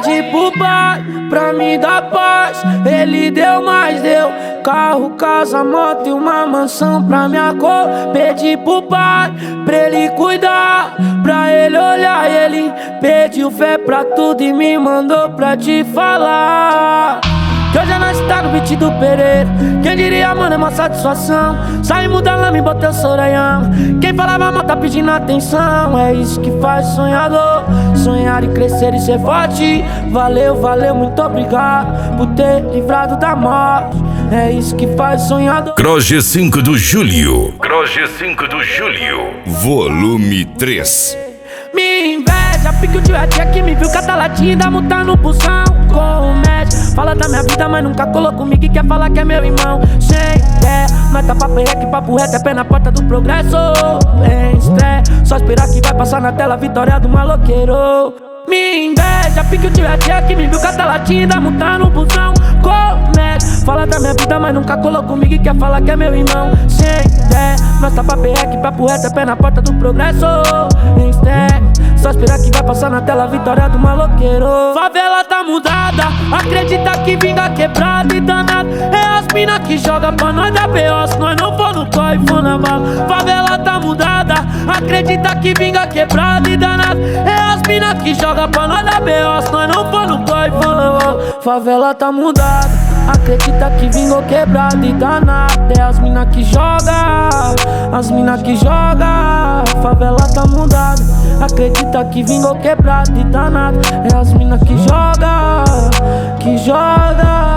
Pedi pro pai pra me dar paz, ele deu, mais deu carro, casa, moto e uma mansão pra minha cor. Pedi pro pai pra ele cuidar, pra ele olhar, ele pediu fé pra tudo e me mandou pra te falar que hoje nós tá no beat do Pereira. Quem diria, mano, é uma satisfação. Saímos da lama e botei o Sorayama. Quem falava mal tá pedindo atenção. É isso que faz sonhador sonhar e crescer e ser forte. Valeu, valeu, muito obrigado por ter livrado da morte. É isso que faz sonhador. Cross 5 do Julho. Cross 5 do Julho. Volume 3. Me inveja, pique o tio é tia que me viu catar latinha e dá multa no pulsão. Comete, fala da minha vida, mas nunca colou comigo e quer falar que é meu irmão. Sem ideia, nós tá papo reto, papo reto, é pé na porta do progresso. Em estresse, só esperar que vai passar na tela a vitória do maloqueiro. Me inveja, pique o tio é tia que me viu catar latinha e dá multa no pulsão. Comete, fala da minha vida, mas nunca colou comigo e quer falar que é meu irmão. Sem ideia, nós tá papo reto, é pé na porta do progresso. Em estresse, só esperar que vai passar na tela a vitória do maloqueiro. Favela tá mudada, acredita que vinga quebrada e danada. É as mina que joga pra nós da B.O. Se nós não for no corre, for na bala. Favela tá mudada, acredita que vinga quebrada e danada. É as mina que joga pra nós da B.O. Se nós não for no corre, for na bala. Favela tá mudada, acredita que vingou quebrada e danada. É as mina que joga, as mina que joga. Favela tá mudada, acredita que vingou quebrado e danado. É as mina que joga, que joga.